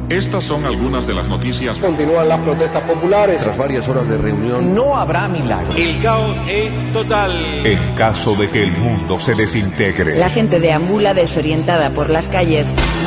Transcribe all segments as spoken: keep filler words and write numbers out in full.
Estas son algunas de las noticias. Continúan las protestas populares. Tras varias horas de reunión, no habrá milagros. El caos es total. En caso de que el mundo se desintegre. La gente deambula desorientada por las calles.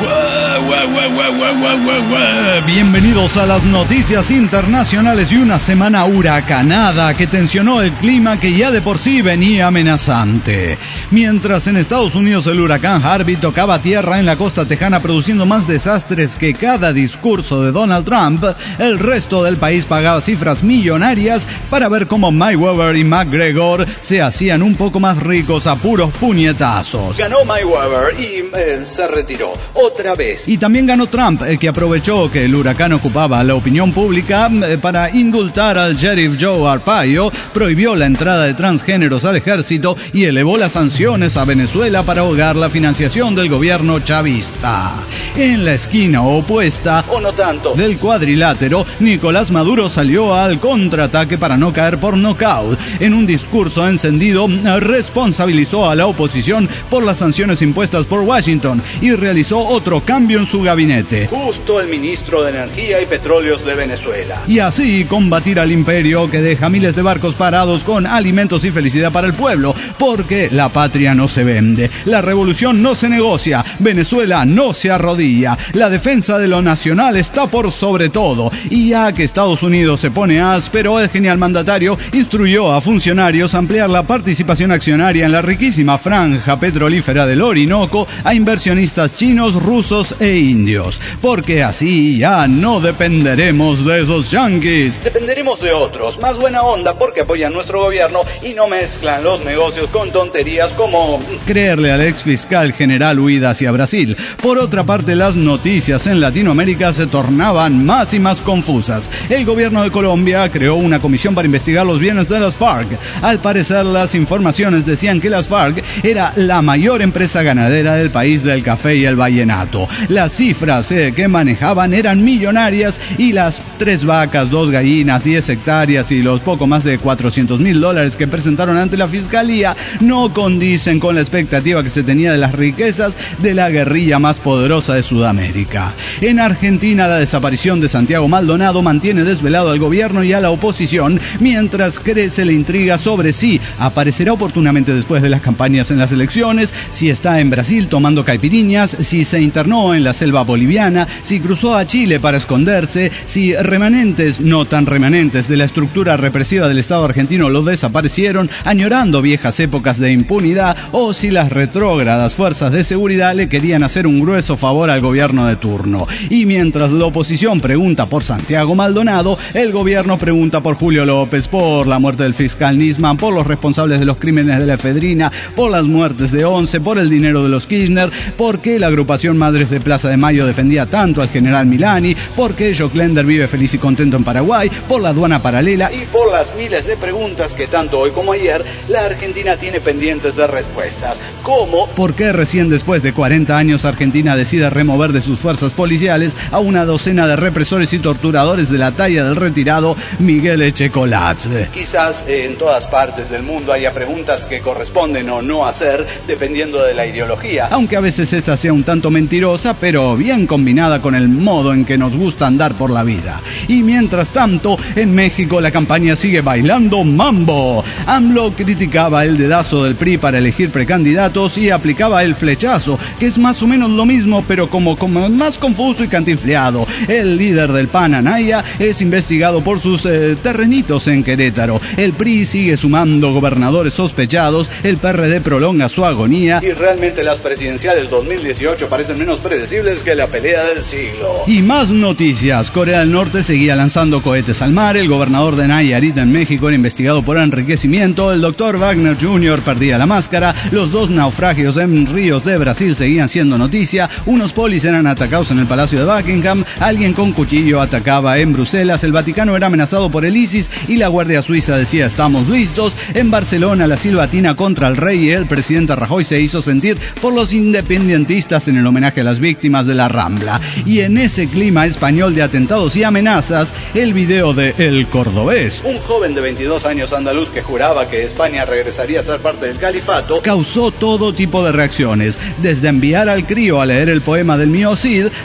Bienvenidos a las noticias internacionales y una semana huracanada que tensionó el clima que ya de por sí venía amenazante. Mientras en Estados Unidos el huracán Harvey tocaba tierra en la costa tejana produciendo más desastres que cada discurso de Donald Trump, el resto del país pagaba cifras millonarias para ver cómo Mayweather y McGregor se hacían un poco más ricos a puros puñetazos. Ganó Mayweather y eh, se retiró otra vez. Y también ganó Trump, el que aprovechó que el huracán ocupaba la opinión pública eh, para indultar al sheriff Joe Arpaio, prohibió la entrada de transgéneros al ejército y elevó las sanciones a Venezuela para ahogar la financiación del gobierno chavista. En la esquina opuesta, o no tanto, del cuadrilátero, Nicolás Maduro salió al contraataque para no caer por nocaut. En un discurso encendido, responsabilizó a la oposición por las sanciones impuestas por Washington y realizó otro cambio en su gabinete. Justo el ministro de Energía y Petróleos de Venezuela. Y así combatir al imperio que deja miles de barcos parados con alimentos y felicidad para el pueblo, porque la patria no se vende, la revolución no se negocia, Venezuela no se arrodilla, la defensa de lo nacional está por sobre todo. Y ya que Estados Unidos se pone áspero, el genial mandatario instruyó a funcionarios a ampliar la participación accionaria en la riquísima franja petrolífera del Orinoco a inversionistas chinos, rusos e indios, porque así ya no dependeremos de esos yanquis. Dependeremos de otros, más buena onda porque apoyan nuestro gobierno y no mezclan los negocios con tonterías como creerle al ex fiscal general huida hacia Brasil. Por otra parte, las noticias en Latinoamérica se tornaban más y más confusas. El gobierno de Colombia creó una comisión para investigar los bienes de las FARC. Al parecer, las informaciones decían que las FARC era la mayor empresa ganadera del país del café y el vallenato. Las cifras eh, que manejaban eran millonarias y las tres vacas, dos gallinas, diez hectáreas y los poco más de cuatrocientos mil dólares que presentaron ante la fiscalía no condicen con la expectativa que se tenía de las riquezas de la guerrilla más poderosa de Sudamérica. En Argentina, la desaparición de Santiago Maldonado mantiene desvelado al gobierno y a la oposición, mientras crece la intriga sobre si aparecerá oportunamente después de las campañas en las elecciones, si está en Brasil tomando caipiriñas, si se internó en la selva boliviana, si cruzó a Chile para esconderse, si remanentes, no tan remanentes, de la estructura represiva del Estado argentino lo desaparecieron, añorando viejas épocas de impunidad, o si las retrógradas fuerzas de seguridad le querían hacer un grueso favor al gobierno de turno. Y mientras la oposición pregunta por Santiago Maldonado, el gobierno pregunta por Julio López, por la muerte del fiscal Nisman, por los responsables de los crímenes de la efedrina, por las muertes de Once, por el dinero de los Kirchner, por qué la agrupación Madres de Plaza de Mayo defendía tanto al general Milani, por qué Joclender vive feliz y contento en Paraguay, por la aduana paralela y por las miles de preguntas que tanto hoy como ayer la Argentina tiene pendientes de respuestas. ¿Cómo? ¿Por qué recién después de cuarenta años Argentina decide remover de sus fuerzas policiales a una docena de represores y torturadores de la talla del retirado Miguel Echecolatze? Quizás eh, en todas partes del mundo haya preguntas que corresponden o no hacer dependiendo de la ideología. Aunque a veces esta sea un tanto mentirosa, pero bien combinada con el modo en que nos gusta andar por la vida. Y mientras tanto, en México la campaña sigue bailando mambo. AMLO criticaba el dedazo del P R I para elegir precandidatos y aplicaba el flechazo, que es más o menos lo mismo, pero como, como más confuso y cantinfleado. El líder del P A N, Anaya, es investigado por sus eh, terrenitos en Querétaro. El P R I sigue sumando gobernadores sospechados, el P R D prolonga su agonía y realmente las presidenciales dos mil dieciocho parecen menos predecibles que la pelea del siglo. Y más noticias. Corea del Norte seguía lanzando cohetes al mar, el gobernador de Nayarit en México era investigado por enriquecimiento, el doctor Wagner junior perdía la máscara, los dos naufragios en ríos de Brasil seguían siendo noticia, unos polis eran atacados en el Palacio de Buckingham, alguien con cuchillo atacaba en Bruselas, el Vaticano era amenazado por el ISIS y la Guardia Suiza decía estamos listos, en Barcelona la silbatina contra el rey y el presidente Rajoy se hizo sentir por los independentistas en el homenaje a las víctimas de la Rambla. Y en ese clima español de atentados y amenazas, el video de El Cordobés, un joven de veintidós años andaluz que juraba que España regresaría a ser parte del califato, causó todo tipo de reacciones, desde enviar al crío a leer el poema del mío Cid, a decir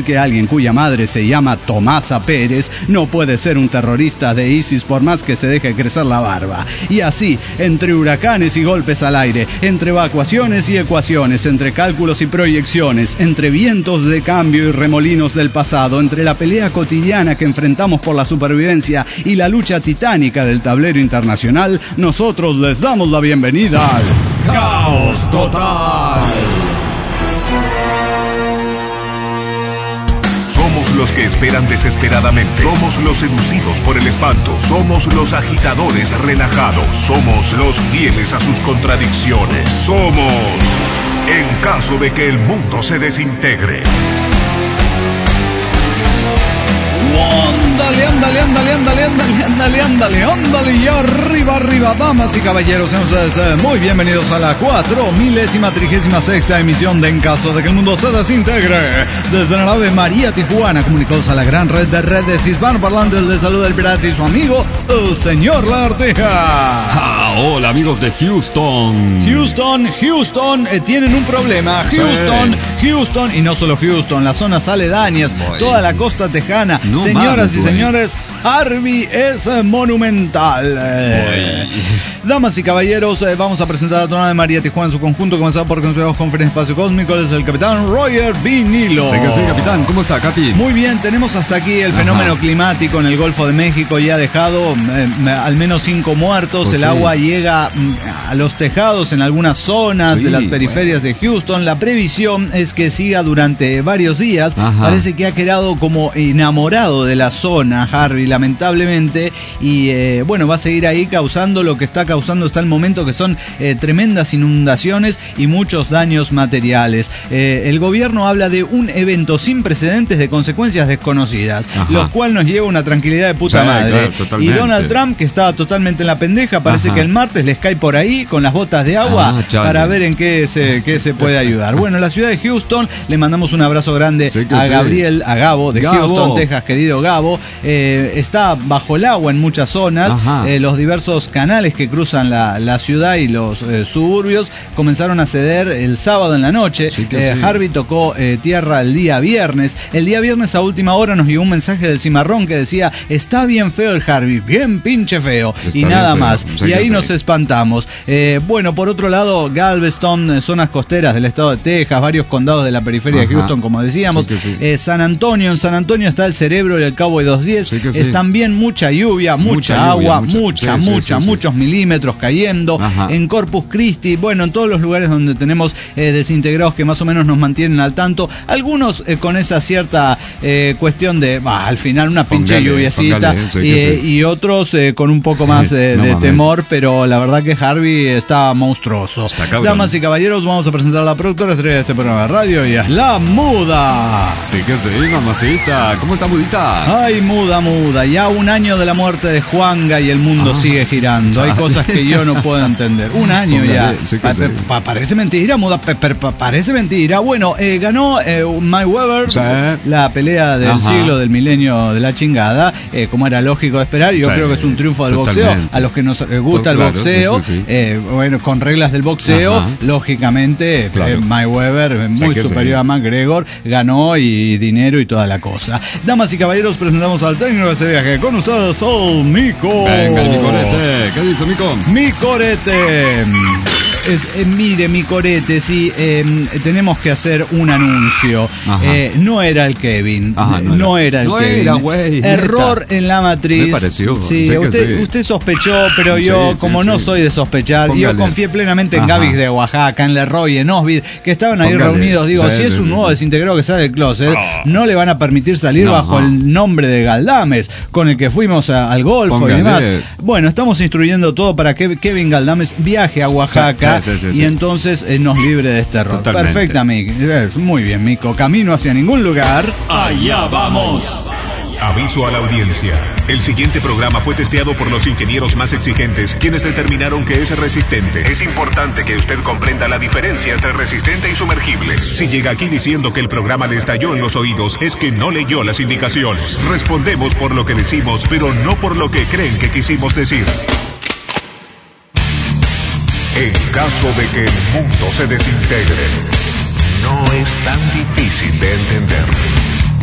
decir que alguien cuya madre se llama Tomasa Pérez no puede ser un terrorista de ISIS por más que se deje crecer la barba. Y así, entre huracanes y golpes al aire, entre evacuaciones y ecuaciones, entre cálculos y proyecciones, entre vientos de cambio y remolinos del pasado, entre la pelea cotidiana que enfrentamos por la supervivencia y la lucha titánica del tablero internacional, nosotros les damos la bienvenida al Caos Total. Somos los que esperan desesperadamente. Somos los seducidos por el espanto. Somos los agitadores relajados. Somos los fieles a sus contradicciones. Somos en caso de que el mundo se desintegre. Ándale, ándale, ándale, ándale, ándale, ándale, ándale, ándale, y arriba, arriba, damas y caballeros, sean ustedes muy bienvenidos a la cuatro milésima trigésima sexta emisión de En Caso de que el Mundo se Desintegre. Desde la nave María Tijuana, comunicados a la gran red de redes hispanoparlantes, les saluda el pirata y su amigo, el señor Lagartija. Ah, hola amigos de Houston. Houston, Houston, eh, tienen un problema. Houston, sí. Houston, y no solo Houston, las zonas aledañas, Boy. toda la costa tejana. No Señoras mames, y señores, Harvey es monumental. Eh, damas y caballeros, eh, vamos a presentar a la nave María Tijuana en su conjunto, comenzado por Consejo Conferencia Espacio Cósmico. Es el capitán Roger Vinilo. Sí, que sí, capitán. ¿Cómo está, Capi? Muy bien, tenemos hasta aquí el Ajá. fenómeno climático en el Golfo de México. Ya ha dejado eh, al menos cinco muertos. Pues el sí. agua llega a los tejados en algunas zonas sí, de las periferias bueno. de Houston. La previsión es que siga durante varios días. Ajá. Parece que ha quedado como enamorado de la zona, Harvey, lamentablemente, y eh, bueno, va a seguir ahí causando lo que está causando hasta el momento, que son eh, tremendas inundaciones y muchos daños materiales. Eh, el gobierno habla de un evento sin precedentes de consecuencias desconocidas, Ajá. lo cual nos lleva una tranquilidad de puta sí, madre. Claro, y Donald Trump, que estaba totalmente en la pendeja, parece Ajá. que el martes les cae por ahí con las botas de agua ah, para ver en qué se, qué se puede ayudar. Bueno, la ciudad de Houston, le mandamos un abrazo grande sí, a Gabriel, sí. a Gabo de Gabo. Houston, Texas, querido Gabo. Eh, está bajo el agua en muchas zonas. Eh, los diversos canales que cruzan la, la ciudad y los eh, suburbios comenzaron a ceder el sábado en la noche. Sí eh, sí. Harvey tocó eh, tierra el día viernes. El día viernes a última hora nos llegó un mensaje del Cimarrón que decía: está bien feo el Harvey, bien pinche feo. Está y nada más. Sí, y ahí nos sí. espantamos. Eh, bueno, por otro lado, Galveston, zonas costeras del estado de Texas, varios condados de la periferia Ajá. de Houston, como decíamos. Sí sí. Eh, San Antonio, en San Antonio está el Cerebro y el Cowboy doscientos diez. Sí sí. Es también mucha lluvia, mucha, mucha agua, lluvia, mucha, mucha, sí, mucha sí, sí, muchos sí. milímetros cayendo. Ajá. En Corpus Christi, bueno, en todos los lugares donde tenemos eh, desintegrados que más o menos nos mantienen al tanto. Algunos eh, con esa cierta eh, cuestión de, bah, al final una pinche póngale, lluviecita. Póngale, sí, y, sí. y otros eh, con un poco más eh, no, de mames. temor, pero la verdad que Harvey está monstruoso. Está Damas y caballeros, vamos a presentar a la productora estrella de este programa de radio y es la Muda. Sí que sí, mamacita. ¿Cómo está, Mudita? Ay, Muda, Muda. Ya un año de la muerte de Juanga y el mundo ah, sigue girando. Hay cosas que yo no puedo entender. Un año Póngale, ya. Sí pa sí. pa parece mentira, Muda. Pa pa parece mentira. Bueno, eh, ganó eh, Mayweather, sí. la pelea del Ajá. siglo, del milenio de la chingada, eh, como era lógico de esperar. Yo sí, creo que es un triunfo del totalmente. boxeo. A los que nos gusta claro, el boxeo, sí, sí, sí. Eh, bueno, con reglas del boxeo, Ajá. lógicamente, claro. eh, Mayweather, muy sí, superior sí. a McGregor, ganó y dinero y toda la cosa. Damas y caballeros, presentamos al técnico de ese viaje. Con ustedes, Sol Mico. Venga, el Micorete. ¿Qué dice, Mico? Micorete. Es, eh, mire, mi corete, sí, eh, tenemos que hacer un anuncio. Eh, no era el Kevin. Ajá, no, no era, era el no Kevin. Era, wey, Error neta. en la matriz. Me pareció. Sí, sé usted, sí. usted sospechó, pero sí, yo, sí, como sí. no soy de sospechar, Póngale. yo confié plenamente en Gavis de Oaxaca, en Leroy, en Osvid, que estaban ahí Póngale. reunidos. Digo, sí, si es un sí, nuevo sí. desintegrado que sale del closet, oh. no le van a permitir salir no, bajo no. el nombre de Galdames, con el que fuimos a, al Golfo Póngale. y demás. Bueno, estamos instruyendo todo para que Kevin Galdames viaje a Oaxaca sí, sí, sí, sí, y entonces Entonces eh, nos libre de este error. Totalmente. Perfectamente. Muy bien, Mico. Camino hacia ningún lugar. Allá vamos. Aviso a la audiencia. El siguiente programa fue testeado por los ingenieros más exigentes, quienes determinaron que es resistente. Es importante que usted comprenda la diferencia entre resistente y sumergible. Si llega aquí diciendo que el programa le estalló en los oídos, es que no leyó las indicaciones. Respondemos por lo que decimos, pero no por lo que creen que quisimos decir. En caso de que el mundo se desintegre, no es tan difícil de entender.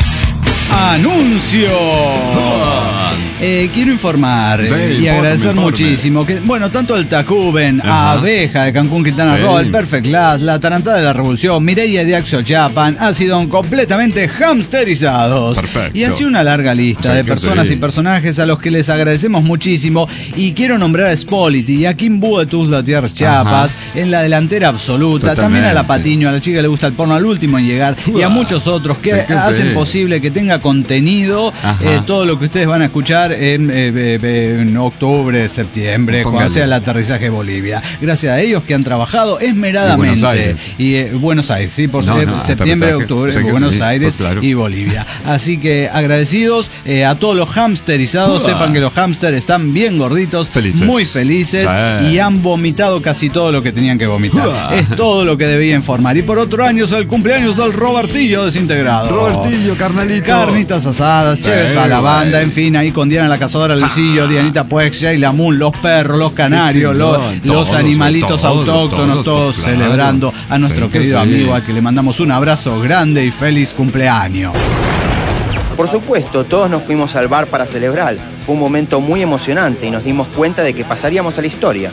Anuncio. Eh, quiero informar Sí, eh, y informe, agradecer informe. muchísimo que, bueno, tanto el Tacuben, Ajá. Abeja de Cancún, Quintana Sí. Roo, el Perfect Class, la Tarantada de la Revolución, Mireia de Axo Japan, han sido completamente hamsterizados. Perfecto. Y así una larga lista Sí, de que personas sí. y personajes a los que les agradecemos muchísimo. Y quiero nombrar a Spolity y a Kim Boo de Tuzla Tierras Chiapas en la delantera absoluta. Totalmente. También a la Patiño, a la chica que le gusta el porno, al último en llegar. Y a Uah. muchos otros que Sí, que hacen sí. posible que tenga contenido Ajá. eh, todo lo que ustedes van a escuchar en, eh, eh, eh, en octubre, septiembre, Póngale. cuando sea el aterrizaje de Bolivia. Gracias a ellos que han trabajado esmeradamente. Y Buenos Aires. Y eh, Buenos Aires, sí, por No, eh, no, septiembre, aterrizaje. octubre, Sé que Buenos sí, Aires pues claro. y Bolivia. Así que agradecidos eh, a todos los hamsterizados. Uah. Sepan que los hamsters están bien gorditos, Felices. muy felices Sí. y han vomitado casi todo lo que tenían que vomitar. Uah. Es todo lo que debía informar. Y por otro año es el cumpleaños del Robertillo desintegrado. Robertillo, carnalito. Carnitas asadas, chévere Sí, para la banda, güey. en fin, ahí con Diana la Cazadora, Lucillo, Dianita Puexia y la Moon, los perros, los canarios, Qué los, chingón. los Todos, animalitos todos, autóctonos, todos, todos claro. celebrando a nuestro Sí, que querido sí. amigo al que le mandamos un abrazo grande y feliz cumpleaños. Por supuesto, todos nos fuimos al bar para celebrar. Fue un momento muy emocionante y nos dimos cuenta de que pasaríamos a la historia.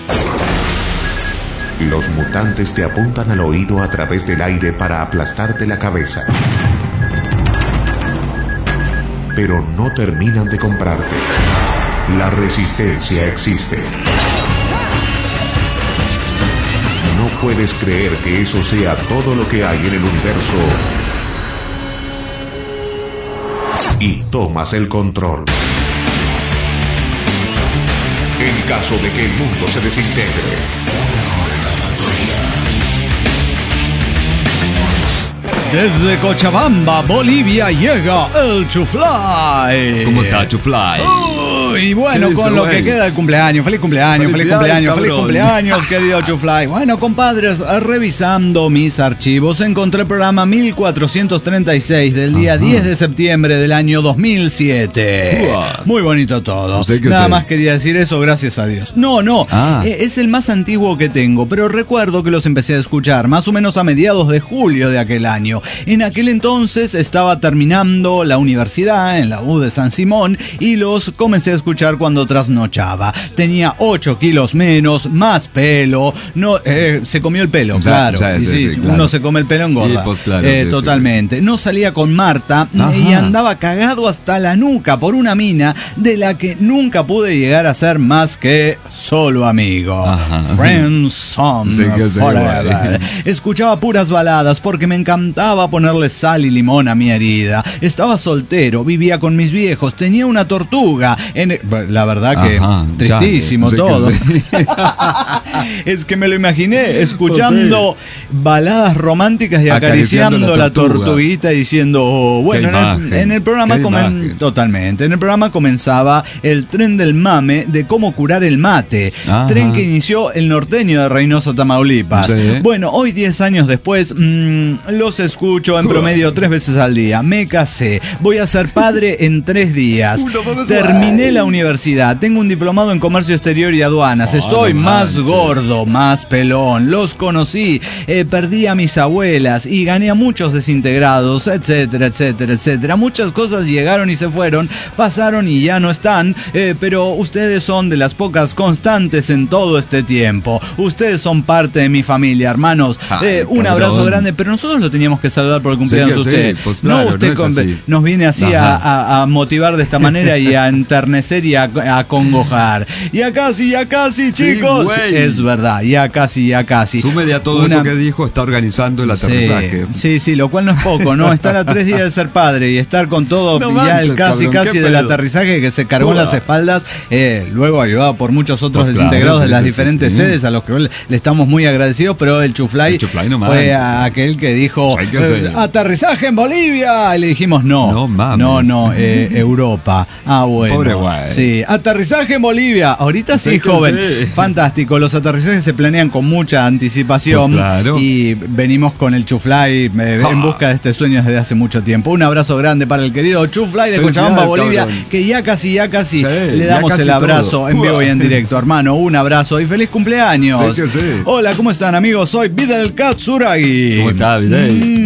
Los mutantes te apuntan al oído a través del aire para aplastarte la cabeza. Pero no terminan de comprarte. La resistencia existe. No puedes creer que eso sea todo lo que hay en el universo. Y tomas el control. En caso de que el mundo se desintegre. Desde Cochabamba, Bolivia, llega el Chufly. ¿Cómo está, Chufly? Uy, y bueno, ¿Qué con dice, lo güey? que queda del cumpleaños. Feliz cumpleaños, feliz Felicidades, cumpleaños, feliz cabrón. cumpleaños, querido Chufly. Bueno, compadres, revisando mis archivos, encontré el programa mil cuatrocientos treinta y seis del día Ajá. diez de septiembre del año dos mil siete. Uah. Muy bonito todo. Sí que Nada sí. más quería decir eso, gracias a Dios. No, no, Ah. eh, es el más antiguo que tengo, pero recuerdo que los empecé a escuchar más o menos a mediados de julio de aquel año. En aquel entonces estaba terminando la universidad en la U de San Simón y los comencé a escuchar cuando trasnochaba. Tenía ocho kilos menos, más pelo, no eh, se comió el pelo, Sí, claro. sí, Y sí, sí, sí, claro. uno se come el pelo engorda. Y, pues, claro, Eh, sí, sí, totalmente. No salía con Marta Ajá. y andaba cagado hasta la nuca por una mina de la que nunca pude llegar a ser más que solo amigo. Ajá. Friends son Sí que sí, forever. güey. Escuchaba puras baladas porque me encantaba ponerle sal y limón a mi herida. Estaba soltero, vivía con mis viejos, tenía una tortuga. En... La verdad que Ajá, tristísimo ya, sí que todo. sí. Es que me lo imaginé escuchando baladas románticas y acariciando, Acariciando la la tortuga. tortuguita diciendo, oh, bueno, Qué en el, imagen, en el programa qué comen- imagen. totalmente, en el programa comenzaba el tren del mame de cómo curar el mate, Ajá. tren que inició el norteño de Reynosa, Tamaulipas. Sí. Bueno, hoy diez años después mmm, los escucho en promedio tres veces al día. Me casé, voy a ser padre en tres días. Uno, dos, Terminé tres. la universidad, tengo un diplomado en comercio exterior y aduanas. Oh, Estoy no más manches. gordo, más pelón. Los conocí, eh, perdí a mis abuelas y gané a muchos desintegrados, etcétera, etcétera, etcétera. Muchas cosas llegaron y se fueron, pasaron y ya no están, eh, pero ustedes son de las pocas constantes en todo este tiempo. Ustedes son parte de mi familia, hermanos. Ay, Eh, un cabrón. abrazo grande, pero nosotros lo teníamos que saludar por el cumpleaños Sí de que usted. sí, pues claro, no usted no es con- así. nos viene así a, Ajá. a- a motivar de esta manera y a enternecer y a, a congojar. Ya casi, ya casi, Sí, chicos. güey. Es verdad, ya casi, ya casi. Súmele a todo Una- eso que dijo, está organizando el aterrizaje. Sí, sí, sí, lo cual no es poco, ¿no? Estar a tres días de ser padre y estar con todo No ya manches, el casi, cabrón, casi qué del pedo. aterrizaje que se cargó en Uah. las espaldas, eh, luego ayudado por muchos otros Pues claro, desintegrados sí, de las sí, sí, diferentes sí. sedes a los que le, le estamos muy agradecidos, pero el Chuflay, El Chuflay no fue manches. a aquel que dijo Hay que eh, hacer. aterrizaje en Bolivia y le dijimos no, No mames. no, no, eh, Europa. Ah, bueno. Pobre güey. Sí, aterrizaje en Bolivia. Ahorita sí, Sí que joven. sí. Fantástico. Los aterrizajes se planean con mucha anticipación. Pues claro. Y venimos con el Chuflay eh, Ja. en busca de este sueño desde hace mucho tiempo. Un abrazo grande para el querido Chuflay de Felicidades, Cochabamba, Bolivia, cabrón. que ya casi, ya casi Sí, le ya damos casi el abrazo todo. en vivo y en directo, hermano. Un abrazo y feliz cumpleaños. Sí que sí. Hola, ¿cómo están, amigos? Soy Vidal Katsuragi. ¿Cómo está, Vidal? Mm,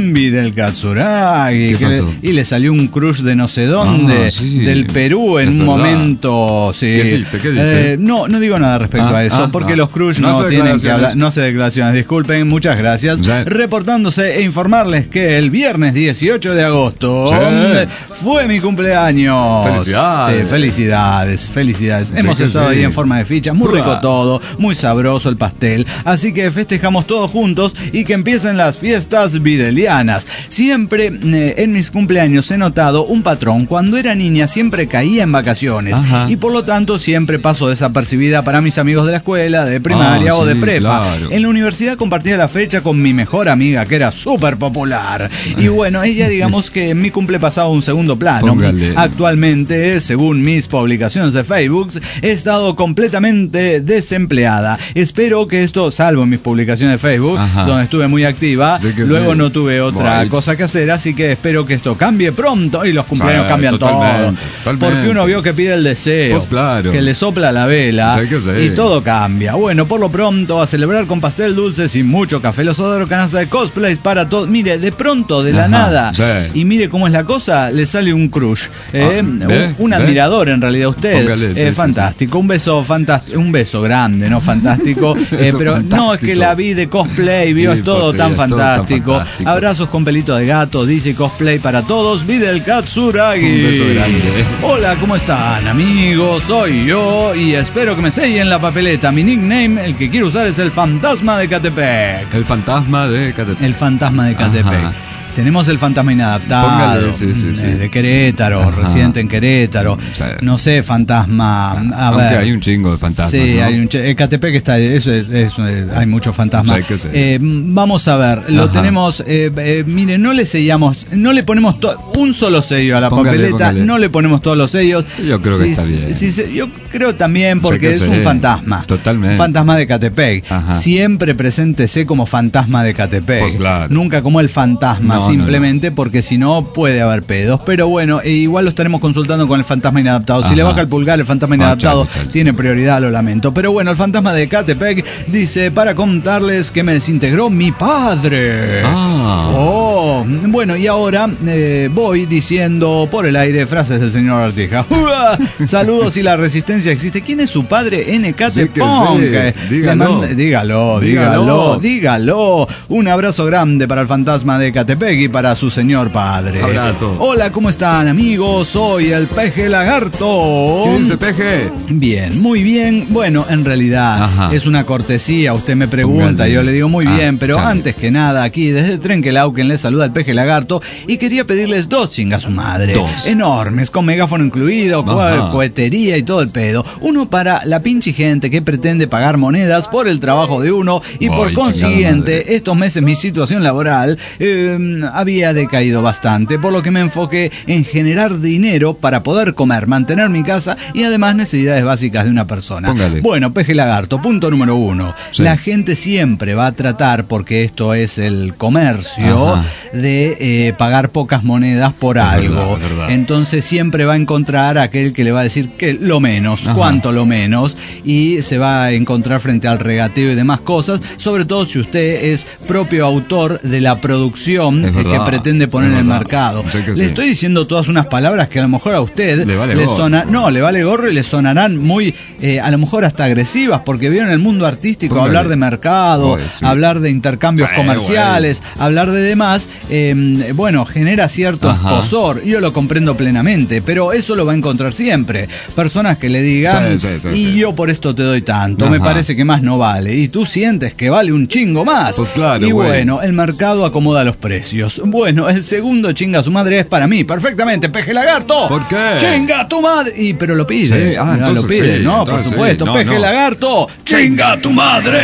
Videl Katsuragi. ¿Qué pasó? Le, y le salió un crush de no sé dónde, ah, sí. del Perú en es un verdad. momento. Sí. ¿Qué dice? ¿Qué dice? Eh, no, no digo nada respecto Ah, a eso, ah, porque ah. los crush No no, hace tienen que declaraciones. hablar, no hace declaraciones. Disculpen, muchas gracias. Sí. Reportándose e informarles que el viernes dieciocho de agosto Sí. fue mi cumpleaños. Felicidades. Sí, felicidades, felicidades. Sí, Hemos que estado sí. ahí en forma de fichas, muy rico Uah. todo, muy sabroso el pastel. Así que festejamos todos juntos y que empiecen las fiestas videlianas. Siempre eh, en mis cumpleaños he notado un patrón. Cuando era niña siempre caía en vacaciones. Ajá. Y por lo tanto siempre paso desapercibida para mis amigos de la escuela, de primaria Ah, o de sí, prepa. claro. En la universidad compartía la fecha con mi mejor amiga, que era súper popular. Y bueno, ella digamos que en mi cumple pasaba a un segundo plano. Póngale. Actualmente, según mis publicaciones de Facebook, he estado completamente desempleada. Espero que esto, salvo en mis publicaciones de Facebook, Ajá. donde estuve muy activa, Sí que luego sí. no tuve otra Right. cosa que hacer, así que espero que esto cambie pronto. Y los cumpleaños Sí, cambian todo. totalmente, totalmente. Porque uno vio que pide el deseo, Pues claro. que le sopla la vela Sí que sí. y todo cambia. Bueno, por lo pronto, a celebrar con pastel dulces y mucho café. Los adoro, canasta de cosplays para todos. Mire, de pronto, de la Ajá, nada, sí. y mire cómo es la cosa, le sale un crush. Eh, Ah, un, ¿ve? un ¿ve? admirador en realidad usted. Póngale, sí, Eh, sí, fantástico, un beso fantástico, un beso grande, no fantástico. eh, Beso pero no, es que fantástico. la vi de cosplay, vio, Sí, es todo pues sí, tan es todo tan fantástico. fantástico. Abrazos con pelito de gato, dice cosplay para todos. Videl Katsuragi. Un beso grande. Hola, ¿cómo están, amigos? Soy yo y espero que me sellen la papeleta. Mi nickname, el que quiero usar, es el fantasma de Catepec. El fantasma de Catepec. El fantasma de Catepec. Ajá. Tenemos el fantasma inadaptado. Póngale, sí, sí, sí. eh, De Querétaro, Ajá. residente en Querétaro. Sí. No sé, fantasma. A Aunque ver. hay un chingo de fantasmas. Sí, ¿no? hay un che- Ecatepec está, eso es, eso es- hay muchos fantasmas. Sí, que sí. Eh, vamos a ver, lo Ajá. tenemos, eh, eh, mire, no le sellamos, no le ponemos to- un solo sello a la Póngale, papeleta, póngale. no le ponemos todos los sellos. Yo creo que Sí, está bien. sí, sí, yo creo también porque Sí es que un sí. fantasma. Totalmente. Un fantasma de Ecatepec. Ajá. Siempre preséntese como fantasma de Ecatepec. Pues claro. Nunca como el fantasma, No, no, simplemente porque si no puede haber pedos. Pero bueno, e igual lo estaremos consultando con el fantasma inadaptado. Si Ajá. le baja el pulgar el fantasma Ah, inadaptado, chale, chale. tiene prioridad, lo lamento. Pero bueno, el fantasma de Catepec dice, para contarles que me desintegró mi padre. Ah. Oh, bueno, y ahora eh, voy diciendo por el aire frases del señor Artija. ¡Uah! Saludos y la resistencia existe. ¿Quién es su padre? N K T Sí que Punk. sí. Eh, Dígalo. le manda- dígalo, dígalo, Dígalo. dígalo. Un abrazo grande para el fantasma de Catepec y para su señor padre. Abrazo. Hola, ¿cómo están, amigos? Soy el Peje Lagarto. ¿Qué dice Peje? Bien, muy bien. Bueno, en realidad Ajá. es una cortesía. Usted me pregunta, Póngale. yo le digo muy Ah, bien, pero chale. antes que nada, aquí desde Trenquelauquen les saluda el Peje Lagarto y quería pedirles dos chingas a su madre. Dos. Enormes, con megáfono incluido, co- Ajá. cohetería y todo el pedo. Uno para la pinche gente que pretende pagar monedas por el trabajo de uno y Ay, por chingada consiguiente, madre. estos meses mi situación laboral eh, había decaído bastante, por lo que me enfoqué en generar dinero para poder comer, mantener mi casa y además necesidades básicas de una persona. Póngale. Bueno, Peje Lagarto, punto número uno. Sí. La gente siempre va a tratar, porque esto es el comercio, Ajá. de eh, pagar pocas monedas por Es algo. verdad, es verdad. Entonces siempre va a encontrar aquel que le va a decir que lo menos, Ajá. cuánto lo menos, y se va a encontrar frente al regateo y demás cosas, sobre todo si usted es propio autor de la producción Es que, verdad, que pretende poner es en el verdad. mercado. Sí que Le sí. estoy diciendo todas unas palabras que a lo mejor a usted Le vale gorro. sona, no, le vale gorro y le sonarán muy, eh, a lo mejor hasta agresivas, porque vieron el mundo artístico Póngale. hablar de mercado, Oye, sí. hablar de intercambios Sí, comerciales, hablar de demás, eh, bueno, genera cierto Ajá. escozor, yo lo comprendo plenamente, pero eso lo va a encontrar siempre. Personas que le digan, Sí, sí, sí, y sí. yo por esto te doy tanto, me Ajá. parece que más no vale, y tú sientes que vale un chingo más. Pues claro, y güey. bueno, el mercado acomoda los precios. Bueno, el segundo chinga a su madre es para mí, perfectamente, Peje Lagarto. ¿Por qué? Chinga a tu madre. Y pero lo pide. Sí, ah, Ya entonces lo pide, sí, no, entonces por supuesto, sí. No, Peje no. Lagarto. Chinga a tu madre.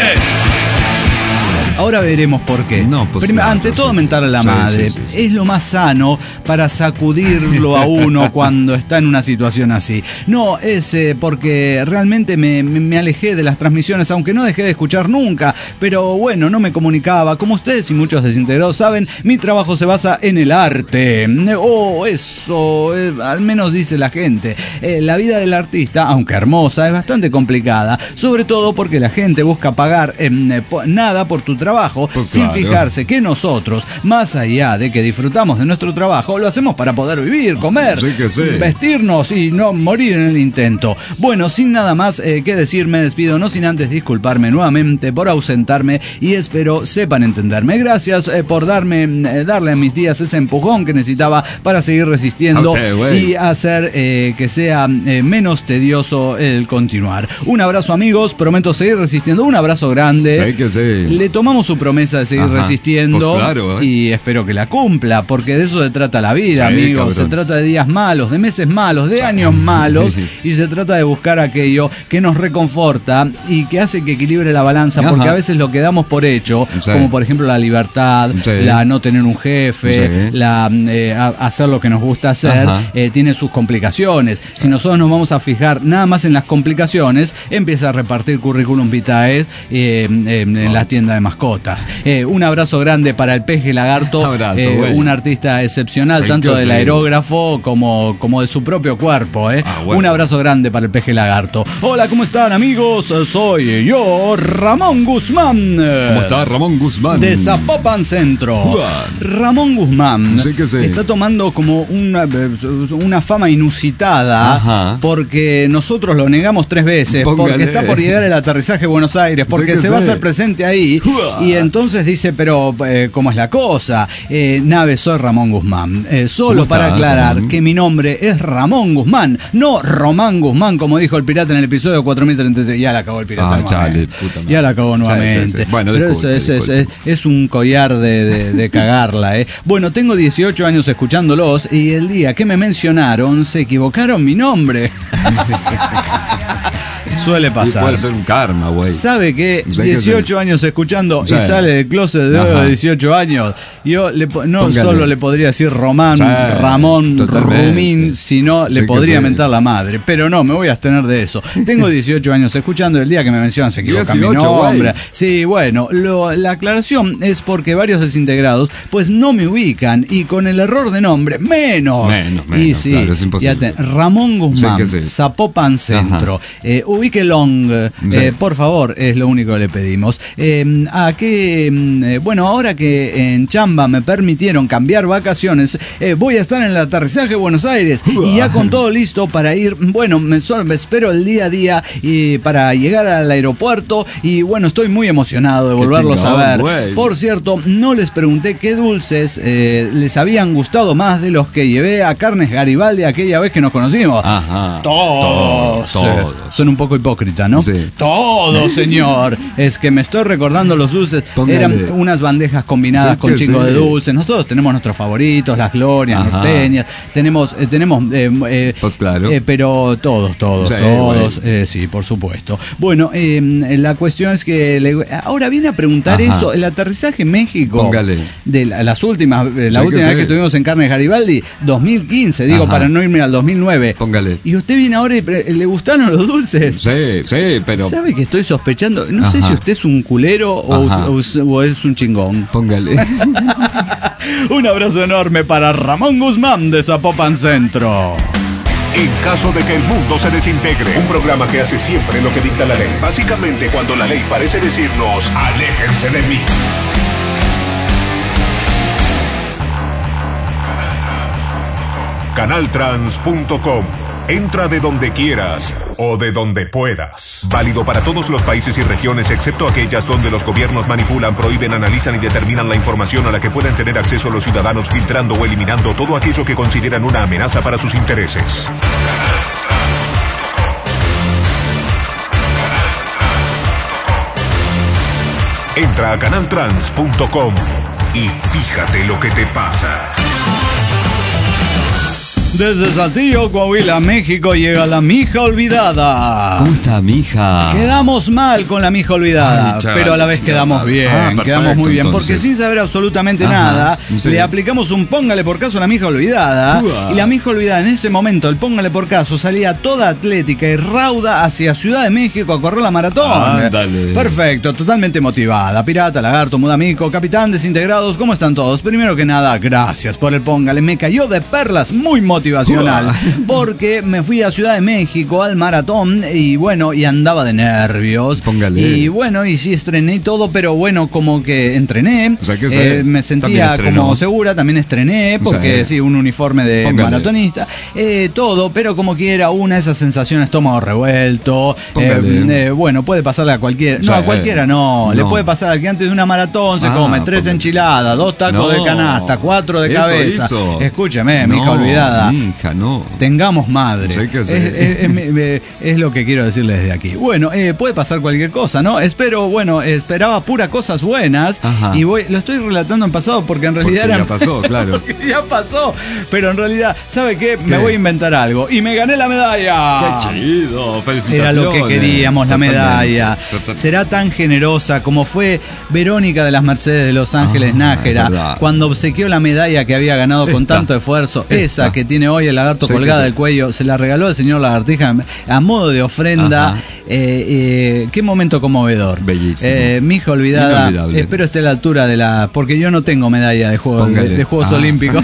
Ahora veremos por qué. No, pues Prim- claro, ante sí, todo, sí. mentar a la Sí, madre. sí, sí, sí. Es lo más sano para sacudirlo a uno cuando está en una situación así. No, es eh, porque realmente me, me- me alejé de las transmisiones, aunque no dejé de escuchar nunca. Pero bueno, no me comunicaba. Como ustedes y muchos desintegrados saben, mi trabajo se basa en el arte. Oh, eso, eh, al menos dice la gente. Eh, la vida del artista, aunque hermosa, es bastante complicada. Sobre todo porque la gente busca pagar eh, po- nada por tu trabajo. trabajo, Pues sin claro. fijarse que nosotros, más allá de que disfrutamos de nuestro trabajo, lo hacemos para poder vivir, comer, Sí que sí. vestirnos y no morir en el intento. Bueno, sin nada más eh, que decir, me despido, no sin antes disculparme nuevamente por ausentarme y espero sepan entenderme. Gracias eh, por darme, eh, darle a mis días ese empujón que necesitaba para seguir resistiendo A usted, güey. y hacer eh, que sea eh, menos tedioso el continuar. Un abrazo, amigos, prometo seguir resistiendo. Un abrazo grande. Sí que sí. Le tomamos su promesa de seguir Ajá. resistiendo Pues claro, ¿eh? y espero que la cumpla, porque de eso se trata la vida, Sí, amigos. cabrón. Se trata de días malos, de meses malos, de años malos y se trata de buscar aquello que nos reconforta y que hace que equilibre la balanza, Ajá. porque a veces lo que damos por hecho, Sí. como por ejemplo la libertad, Sí. la no tener un jefe, Sí. la eh, a- hacer lo que nos gusta hacer, Ajá. eh, tiene sus complicaciones. Si nosotros nos vamos a fijar nada más en las complicaciones, empieza a repartir currículum vitae eh, eh, en la tienda de mascotas. Eh, un abrazo grande para el Peje Lagarto, Abrazo, eh, güey. un artista excepcional, Sí, tanto que del sí. aerógrafo como, como de su propio cuerpo. Eh. Ah, bueno. Un abrazo grande para el Peje Lagarto. Hola, ¿cómo están, amigos? Soy yo, Ramón Guzmán. ¿Cómo está Ramón Guzmán? De Zapopan Centro. Uah. Ramón Guzmán Sí que sí. está tomando como una, una fama inusitada. Ajá. Porque nosotros lo negamos tres veces. Póngale. Porque está por llegar el aterrizaje a Buenos Aires. Porque Sí que se va a sí. hacer presente ahí. Uah. Y entonces dice, pero eh, ¿cómo es la cosa? Eh, Nave, soy Ramón Guzmán. Eh, solo ¿Cómo para está, aclarar Ramón? que mi nombre es Ramón Guzmán, no Román Guzmán, como dijo el pirata en el episodio cuatro mil treinta y tres. Ya la acabó el pirata. Ah, nuevamente. chale, puta madre. Ya la acabó Sí, nuevamente. sí, sí. Bueno, Pero disculpe, eso es, es- disculpe. es- es un collar de, de- de cagarla, ¿eh? Bueno, tengo dieciocho años escuchándolos y el día que me mencionaron se equivocaron mi nombre. Suele Y pasar. puede ser un karma, güey. ¿Sabe qué? Sí que dieciocho años escuchando Sí. y sale del closet de Ajá. de dieciocho años. Yo le, po- no Póngale. solo le podría decir Román, Sí, Ramón, totalmente. Rumín, sino le Sí que podría sí. mentar la madre. Pero no, me voy a abstener de eso. Tengo dieciocho años escuchando y el día que me mencionan se equivoca mi dieciocho, nombre. güey. Sí, bueno, lo- la aclaración es porque varios desintegrados pues no me ubican y con el error de nombre, menos. Menos, y menos, sí, claro, es imposible. ya te- Ramón Guzmán, Sí que sí. Zapopan Centro. Eh, ubique long, eh, Sí. eh, por favor, es lo único que le pedimos. Eh, a que, mm, eh, bueno, ahora que en Chamba me permitieron cambiar vacaciones, eh, voy a estar en el aterrizaje de Buenos Aires y ya con todo listo para ir. Bueno, me, so- me espero el día a día y para llegar al aeropuerto y bueno, estoy muy emocionado de Qué volverlos chingón, a ver. güey. Por cierto, no les pregunté qué dulces eh, les habían gustado más de los que llevé a Carnes Garibaldi aquella vez que nos conocimos. Ajá. Todos. Todos, Eh, todos. Son un poco hipócrita, ¿no? Sí. Todos, señor. Es que me estoy recordando los dulces. Póngale. Eran unas bandejas combinadas Sí con que chingos sí. de dulces. Nosotros tenemos nuestros favoritos, las glorias, Ajá. norteñas. Tenemos, eh, tenemos, eh, eh, Pues claro. eh, pero todos, todos, Sí, todos. güey. eh, sí, por supuesto. Bueno, eh, la cuestión es que le- ahora viene a preguntar Ajá. eso. El aterrizaje en México. Póngale. De la- las últimas, eh, la Sí que última vez sí. que tuvimos en Carnes Garibaldi, dos mil quince, digo, Ajá. para no irme al dos mil nueve. Póngale. Y usted viene ahora y pre- le gustaron los dulces. Sí, sí, pero ¿Sabe que estoy sospechando? No sé Ajá. si usted es un culero o, Ajá. us- o es un chingón. póngale. Un abrazo enorme para Ramón Guzmán de Zapopan Centro. En caso de que el mundo se desintegre, un programa que hace siempre lo que dicta la ley. Básicamente cuando la ley parece decirnos, aléjense de mí. Canaltrans punto com. Entra de donde quieras o de donde puedas. Válido para todos los países y regiones excepto aquellas donde los gobiernos manipulan, prohíben, analizan y determinan la información a la que pueden tener acceso los ciudadanos, filtrando o eliminando todo aquello que consideran una amenaza para sus intereses. Entra a canaltrans punto com y fíjate lo que te pasa. Desde Saltillo, Coahuila, México, llega la mija olvidada. ¿Cómo está, mija? Quedamos mal con la mija olvidada, Ay, chaval, pero a la vez quedamos chaval. bien, Ah, perfecto, quedamos muy bien, porque entonces. sin saber absolutamente Ajá, nada, sí. le aplicamos un póngale por caso a la mija olvidada, Uah. y la mija olvidada en ese momento, el póngale por caso, salía toda atlética y rauda hacia Ciudad de México a correr la maratón. Ándale. Perfecto, totalmente motivada. Pirata, Lagarto, Mudamico, Capitán, Desintegrados, ¿cómo están todos? Primero que nada, gracias por el póngale, me cayó de perlas, muy motivado. motivacional. Porque me fui a Ciudad de México al maratón y bueno, y andaba de nervios. Póngale. Y bueno, y sí estrené todo, pero bueno, como que entrené. O sea, que eh, me sentía como segura, también estrené, porque o sea, sí, un uniforme de Póngale. maratonista. Eh, todo, pero como quiera, una de esas sensaciones, estómago revuelto. Eh, eh, bueno, puede pasarle a cualquiera. No, o sea, a cualquiera no. no. Le puede pasar al que antes de una maratón se ah, come tres porque... enchiladas, dos tacos no, de canasta, cuatro de eso cabeza. Hizo. Escúcheme, no, mi hija olvidada. Mi hija, no. Tengamos madre. No sé qué hacer. Es, es, es, es, es lo que quiero decirles desde aquí. Bueno, eh, puede pasar cualquier cosa, ¿no? Espero, bueno, esperaba puras cosas buenas. Ajá. Y voy, lo estoy relatando en pasado porque en realidad porque eran, ya pasó, claro. porque ya pasó. Pero en realidad, ¿sabe qué? ¿Qué? Me voy a inventar algo. Y me gané la medalla. ¡Qué chido! ¡Felicitaciones! Era lo que queríamos, la medalla. Totalmente. Será tan generosa como fue Verónica de las Mercedes de Los Ángeles ah, Nájera cuando obsequió la medalla que había ganado con esta, tanto esfuerzo. Esta. Esa que tiene hoy el lagarto sí, colgada del cuello, se la regaló al señor Lagartija a modo de ofrenda. Eh, eh, qué momento conmovedor. Bellísimo. Eh, mi hija olvidada. Espero esté a la altura de la... Porque yo no tengo medalla de, juego, de, de Juegos ah. Olímpicos.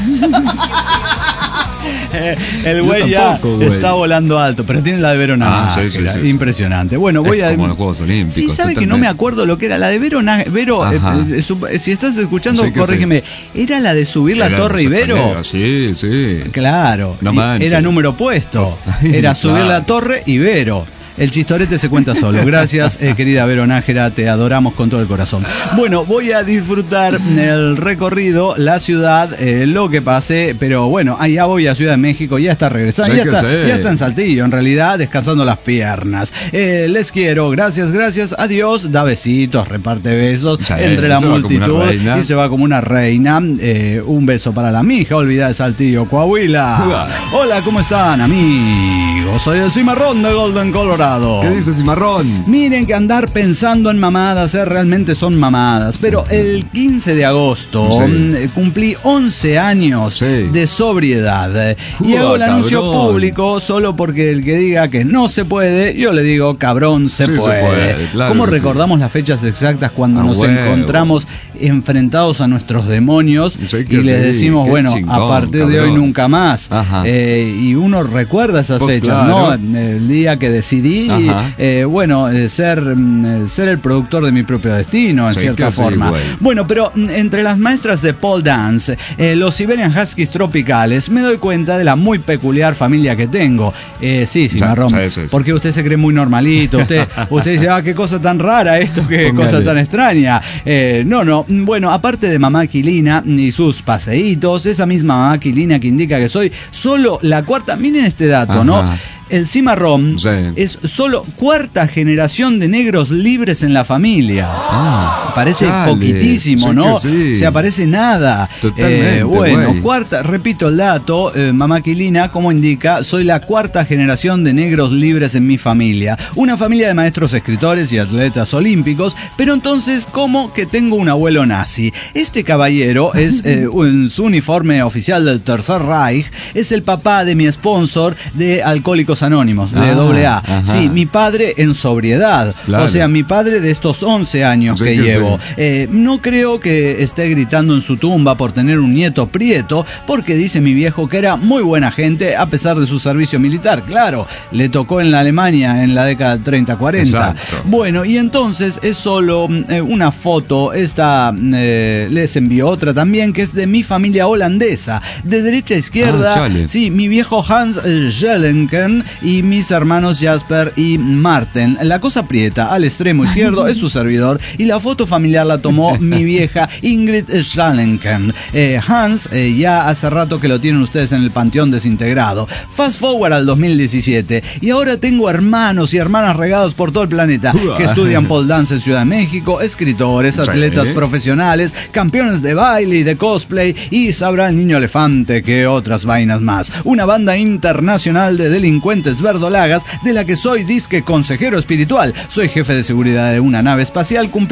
El güey ya güey. está volando alto, pero tiene la de Vero Nájera. Ah, sí, sí, sí, impresionante. Bueno, voy es a. Como los Juegos Olímpicos. Sí, sabe que no me acuerdo lo que era la de Vero Nájera. Vero, eh, eh, si estás escuchando, sí, corrígeme. Sí. ¿Era la de subir la era Torre Ibero? Sí, sí. Claro. No era número puesto. Era subir claro. la Torre Ibero. El chistorete se cuenta solo. Gracias, eh, querida Vero Nájera, te adoramos con todo el corazón. Bueno, voy a disfrutar el recorrido, la ciudad, eh, lo que pase, pero bueno, allá voy a Ciudad de México, ya está regresando, ya está, ya está en Saltillo, en realidad, descansando las piernas. Eh, les quiero, gracias, gracias, adiós, da besitos, reparte besos ya entre la multitud y se va como una reina. Eh, un beso para la mija, olvida de Saltillo, Coahuila. Hola, ¿cómo están, amigos? Soy el Cimarrón de Golden Colorado. ¿Qué dice Cimarrón? Miren que andar pensando en mamadas, eh, realmente son mamadas. Pero el quince de agosto sí. cumplí once años sí. de sobriedad. Uh, y hago el cabrón. anuncio público solo porque el que diga que no se puede, yo le digo, cabrón, se sí, puede. Se puede claro ¿Cómo recordamos sí. las fechas exactas cuando ah, nos huevo. encontramos enfrentados a nuestros demonios y sí, les decimos, bueno, chingón, a partir cabrón. de hoy nunca más? Eh, y uno recuerda esas pues fechas, claro. ¿no? El día que decidí Y eh, bueno, eh, ser, eh, ser el productor de mi propio destino, en sí, cierta forma. Sí, bueno, pero entre las maestras de pole dance, eh, los Siberian Huskies tropicales, me doy cuenta de la muy peculiar familia que tengo. Eh, sí, Cimarrón, sí, sí, sí, porque usted se cree muy normalito. Usted, usted dice, ah, qué cosa tan rara esto, qué Póngale. cosa tan extraña. Eh, no, no, bueno, aparte de mamá Quilina y sus paseitos, esa misma mamá Quilina que indica que soy solo la cuarta, miren este dato, Ajá. ¿no? El Cimarrón sí. es solo cuarta generación de negros libres en la familia. Ah, parece chale. poquitísimo, sí ¿no? Sí. O sea, parece nada. Totalmente, eh, bueno, wey. cuarta, repito el dato, eh, mamá Quilina, como indica, soy la cuarta generación de negros libres en mi familia. Una familia de maestros escritores y atletas olímpicos, pero entonces, ¿cómo que tengo un abuelo nazi? Este caballero es eh, en su uniforme oficial del Tercer Reich, es el papá de mi sponsor de Alcohólicos Anónimos, de ah, doble A. Ajá. Sí, mi padre en sobriedad. Claro. O sea, mi padre de estos once años sí, que, que llevo. Sí. Eh, no creo que esté gritando en su tumba por tener un nieto prieto, porque dice mi viejo que era muy buena gente a pesar de su servicio militar. Claro, le tocó en la Alemania en la década treinta cuarenta. Exacto. Bueno, y entonces es solo eh, una foto. Esta eh, les envió otra también, que es de mi familia holandesa. De derecha a izquierda, ah, sí, mi viejo Hans Jellenken y mis hermanos Jasper y Marten. La cosa prieta al extremo izquierdo es su servidor y la foto familiar la tomó mi vieja Ingrid Schallenken. Eh, Hans eh, ya hace rato que lo tienen ustedes en el panteón desintegrado. Fast forward al dos mil diecisiete y ahora tengo hermanos y hermanas regados por todo el planeta que estudian pole dance en Ciudad de México, escritores, atletas sí. profesionales, campeones de baile y de cosplay y sabrá el niño elefante que otras vainas más. Una banda internacional de delincuentes verdolagas de la que soy disque consejero espiritual. Soy jefe de seguridad de una nave espacial, cumpliendo así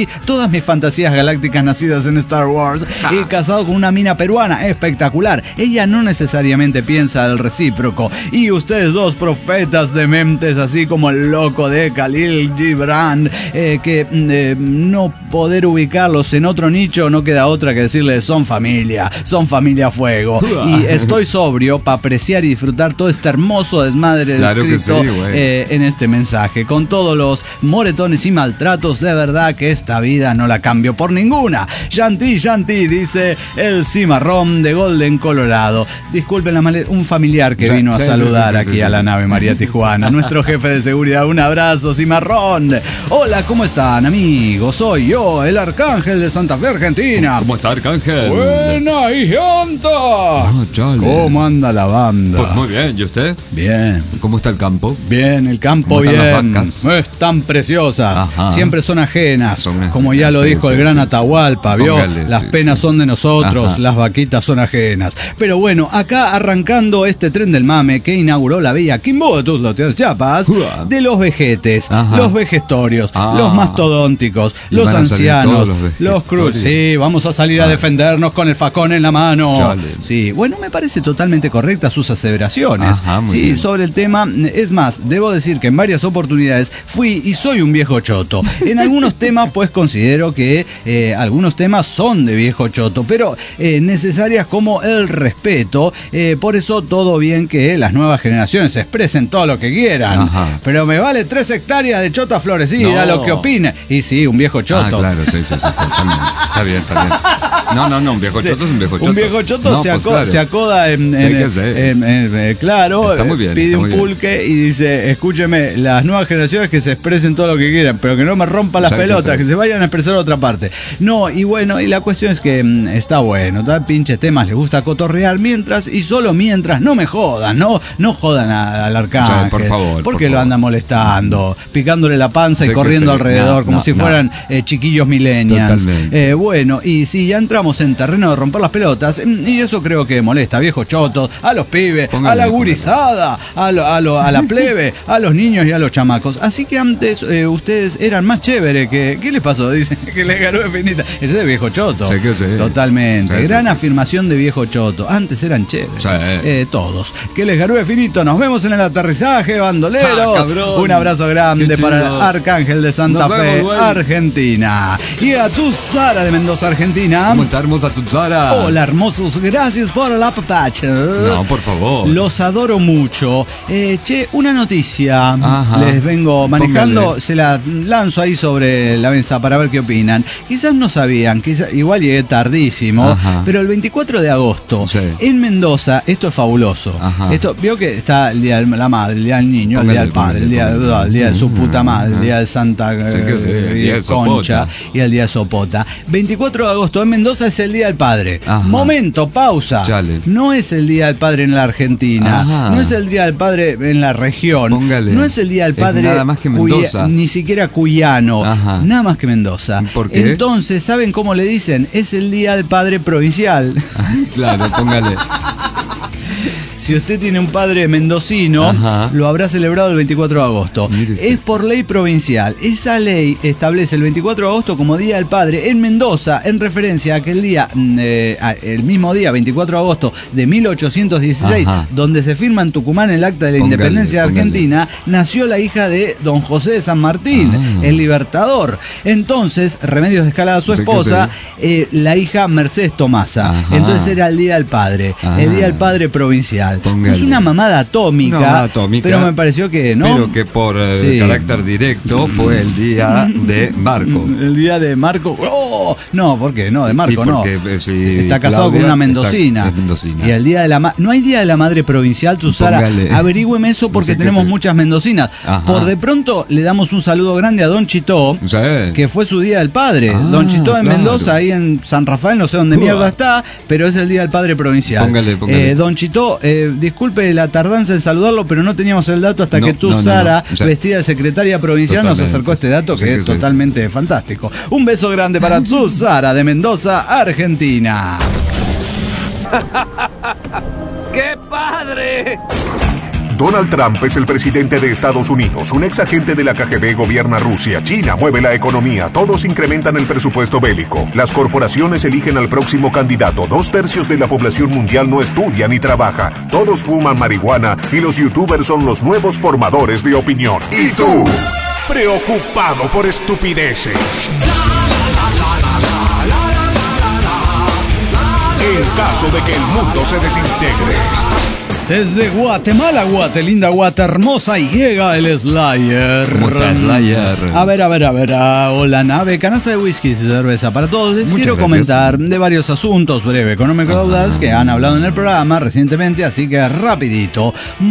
sí, todas mis fantasías galácticas nacidas en Star Wars. He casado con una mina peruana, espectacular. Ella no necesariamente piensa del recíproco. Y ustedes dos profetas de mentes, así como el loco de Khalil Gibran, eh, que eh, no poder ubicarlos en otro nicho, no queda otra que decirles, son familia, son familia a fuego. Y estoy sobrio para apreciar y disfrutar todo este hermoso desmadre claro descrito sí, eh, en este mensaje. Con todos los moretones y maltratos, de verdad que esta vida no la cambio por ninguna. Yanti, Yanti, dice el cimarrón de Golden, Colorado. Disculpen la maleta, un familiar que Sí, vino a sí, saludar sí, sí, sí, aquí sí, a la sí. nave María Tijuana, nuestro jefe de seguridad. Un abrazo, cimarrón. Hola, ¿cómo están, amigos? Soy yo, el Arcángel de Santa Fe, Argentina. ¿Cómo está, Arcángel? Buena y gente. Ah, chale. ¿Cómo anda la banda? Pues muy bien, ¿y usted? Bien. ¿Cómo está el campo? Bien, el campo ¿Cómo bien. están las vacas? Están preciosas. Ajá. Siempre son ajenas. Son- como ya lo sí, dijo sí, el gran sí, Atahualpa, ¿vio? Póngale, Las sí, penas sí. son de nosotros, Ajá. las vaquitas son ajenas. Pero bueno, acá arrancando este tren del mame que inauguró la bella Quimbo de tus Loteos Chiapas, Uah. de los vejetes, Ajá. los vegestorios, Ah. los mastodónticos, Y los van a salir ancianos, todos los los cruz. vejestorios. Sí, vamos a salir a Ah. defendernos con el facón en la mano. Chale. Sí, bueno, me parece totalmente correcta sus aseveraciones. Ajá, muy sí, bien. sobre el tema, es más, debo decir que en varias oportunidades fui y soy un viejo choto. En algunos temas, pues considero que eh, algunos temas son de viejo choto, pero eh, necesarias como el respeto. Eh, por eso todo bien que las nuevas generaciones expresen todo lo que quieran. Ajá. Pero me vale tres hectáreas de chota florecida, No. lo que opine. Y sí, un viejo choto. Ah, claro, sí, sí, sí, totalmente. Está bien, está bien. No, no, no, un viejo Sí, choto es un viejo choto. Un viejo choto No, se, pues aco- claro. se acoda en, Sí, en- que sé. en- en- eh, claro, Está muy bien, pide está un muy bien. pulque y dice, escúcheme, las nuevas generaciones que se expresen todo lo que quieran, pero que no me rompan las Sí, que pelotas, sí. que se vayan a expresar a otra parte. No, y bueno, y la cuestión es que mm, está bueno, tal pinches temas, les gusta cotorrear mientras y solo mientras, no me jodan, no, no jodan a- al Arcángel. Sí, por favor, Porque por lo favor. anda molestando, picándole la panza Sí, y que corriendo sí. alrededor, No, como no, si no. fueran eh, chiquillos millennials. Totalmente. Eh, bueno, y si ya entramos en terreno de romper las pelotas, mm, y eso creo que molesta a viejos chotos, a los pibes, Póngale, a la póngale. gurizada, a, lo- a, lo- a la plebe, a los niños y a los chamacos. Así que antes eh, ustedes eran más chévere que... ¿Qué les pasó? Dicen que les ganó de finita. Ese es de viejo choto. Sí que sí. Totalmente. Sí, sí, Gran sí. afirmación de viejo choto. Antes eran chéveres. Sí. Eh, todos. Que les ganó de finito. Nos vemos en el aterrizaje, bandolero. Ah, cabrón. Un abrazo grande Qué para el chido. Arcángel de Santa Nos Fe, vemos, güey. Argentina. Y a tu Sara de Mendoza, Argentina. ¿Cómo está hermosa tu Sara? Hola, hermosos. Gracias por la papacha. No, por favor. Los adoro mucho. Eh, che, una noticia. Ajá. Les vengo manejando. Póngale. Se la lanzo ahí sobre la mesa para ver qué opinan. Quizás no sabían, quizás, igual llegué tardísimo. Ajá. Pero el veinticuatro de agosto, Sí. en Mendoza, esto es fabuloso. Ajá. Esto, vio que está el día de la madre, el día del niño, el Póngale, día del padre, el día, póngale, el día de su puta madre, el Ajá. día de Santa Sí que sí, el eh, día de Concha Sopota. y el día de Sopota. veinticuatro de agosto en Mendoza es el día del padre. Ajá. Momento, pausa. Chale. No es el día del padre en la Argentina. Ajá. No es el día del padre en la región. Póngale. No es el día del Es padre nada más que cuya- Mendoza. ni siquiera cuyano. Ajá. Nada más que Mendoza. ¿Por qué? Entonces, ¿saben cómo le dicen? Es el día del padre provincial. Claro, póngale. Si usted tiene un padre mendocino, Ajá. lo habrá celebrado el veinticuatro de agosto. Mire usted. Es por ley provincial. Esa ley establece el veinticuatro de agosto como Día del Padre en Mendoza, en referencia a aquel día, mm, eh, a- el mismo día, veinticuatro de agosto de mil ochocientos dieciséis, Ajá. donde se firma en Tucumán el acta de la Póngale, independencia de póngale. Argentina, nació la hija de don José de San Martín, Ah. el libertador. Entonces, Remedios de Escalada, su Sí que esposa, eh, la hija Mercedes Tomasa. Ajá. Entonces era el Día del Padre, Ajá. el Día del Padre provincial. Póngale. Es una mamada atómica, Una mamada atómica, pero me pareció que no. Pero que por eh, Sí. carácter directo fue el día de Marco. El día de Marco. ¡Oh! No, ¿por qué? No, de Marco Y no. porque, eh, si está casado Claudia con una está- mendocina. es mendocina. Y el día de la ma- no hay día de la madre provincial, Susara. Póngale. Averígüeme eso porque Sí que tenemos sí. muchas mendocinas. Ajá. Por de pronto le damos un saludo grande a Don Chito. Sí. Que fue su día del padre. Ah, Don Chito en claro. Mendoza, ahí en San Rafael, no sé dónde Uah. mierda está, pero es el día del padre provincial. Póngale, póngale. Eh, Don Chito, eh, disculpe la tardanza en saludarlo, pero no teníamos el dato hasta No, que tú, no, no, Sara, no. O sea, vestida de secretaria provincial, nos totalmente. acercó este dato que Sí, es sí, sí. totalmente fantástico. Un beso grande para tú, Sara, de Mendoza, Argentina. ¡Qué padre! Donald Trump es el presidente de Estados Unidos. Un ex agente de la K G B gobierna Rusia. China mueve la economía. Todos incrementan el presupuesto bélico. Las corporaciones eligen al próximo candidato. Dos tercios de la población mundial no estudia ni trabaja. Todos fuman marihuana y los youtubers son los nuevos formadores de opinión. ¿Y tú? Preocupado por estupideces. En caso de que el mundo se desintegre. Desde Guatemala, Guatelinda, Guata hermosa, llega el Slayer. ¿Cómo está, Slayer? A ver, a ver, a ver. Ah, hola, nave, canasta de whisky y cerveza para todos. Les Muchas quiero gracias. comentar de varios asuntos breve Economic Audas que han hablado en el programa recientemente, así que rapidito.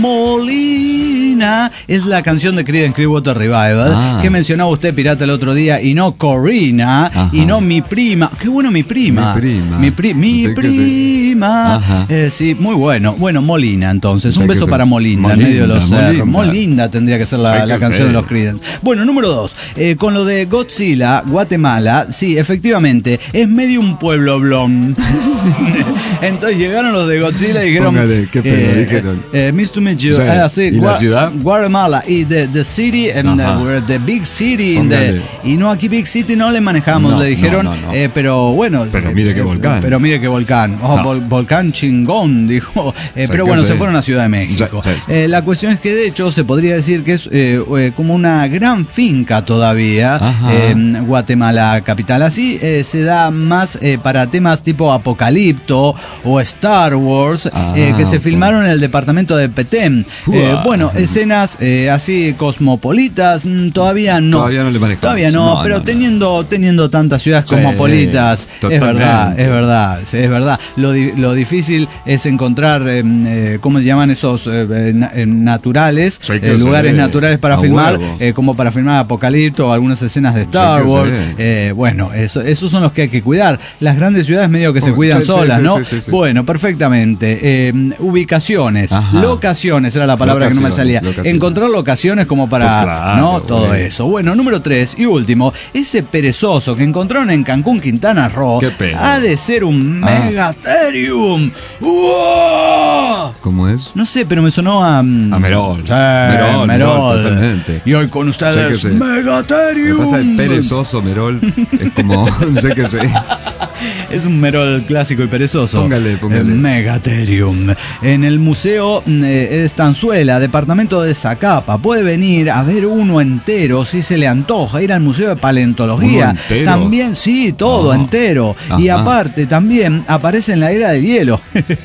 Molina es la canción de Creedence Clearwater Revival Ah. que mencionaba usted, pirata, el otro día, y no Corina, Ajá. y no mi prima. Qué bueno, mi prima. Mi prima. Mi, pri- mi Sí que sí. prima. Ajá. Eh, sí, muy bueno. Bueno, Molina, entonces. Sí Un que beso sí. para Molinda, en medio de los Molinda, cerros. Molinda. Molinda tendría que ser la, Sí la que canción sí. de los Creedence. Bueno, número dos. Eh, con lo de Godzilla, Guatemala, sí, efectivamente, es medio un pueblo blond. Entonces llegaron los de Godzilla y dijeron... Póngale, ¿qué pedo eh, dijeron? Eh, Nice to meet you. Sí. Eh, así, ¿Y la ciudad? Guatemala. Y the, the city, and the, Ajá. we're the big city. in the- Póngale. y no, aquí big city no le manejamos, No, le dijeron. no, no, no. eh, pero bueno... Pero mire qué eh, volcán. Pero mire qué volcán. Oh, No. vol- volcán chingón, dijo. Eh, Sí, pero que bueno, sí. se fueron a Ciudad de México. Sí, sí, sí. Eh, la cuestión es que de hecho se podría decir que es eh, eh, como una gran finca todavía, Ajá. eh, Guatemala capital. Así eh, se da más eh, para temas tipo Apocalipto o Star Wars, Ah, eh, que se ok. filmaron en el departamento de Petén. Eh, Uah. bueno, escenas eh, así cosmopolitas, mm, todavía no. Todavía no le manejamos. Todavía no, No, pero no, no. teniendo teniendo tantas ciudades Sí, cosmopolitas, es totalmente. verdad, es verdad, sí, es verdad. Lo, di- lo difícil es encontrar, eh, eh, ¿cómo se llaman esos eh, eh, na- eh, naturales, Sí que eh, lugares sí. naturales para A filmar, huevo. eh, como para filmar Apocalipto o algunas escenas de Star que Wars? sí. Eh, bueno, eso, esos son los que hay que cuidar. Las grandes ciudades medio que se Oh, cuidan sí, sí, solas, sí, ¿no? sí, sí, sí. Bueno, perfectamente. Eh, ubicaciones, Ajá. locaciones, era la palabra que no me Locaciones, salía. locaciones. Encontrar locaciones como para, Pues claro, ¿no? Todo güey. eso. Bueno, número tres y último, ese perezoso que encontraron en Cancún, Quintana Roo, Qué pedo. ha de ser un Ah. megatherium. ¡Uah! ¿Cómo es? No sé, pero me sonó a... mm, A Merol. Sí, Merol, Merol. Merol, totalmente. Y hoy con ustedes, Sí que sí. Lo Megatherium. que pasa es perezoso, Merol. Es como, no sé qué sé. Es un Merol clásico y perezoso. Póngale, póngale. Eh, Megatherium. En el Museo mm, eh, Estanzuela, departamento de Zacapa. Puede venir a ver uno entero si se le antoja. Ir al Museo de Paleontología. ¿Uno entero? También, sí, todo Ah. entero. Y Ajá. aparte, también aparece en la era del hielo.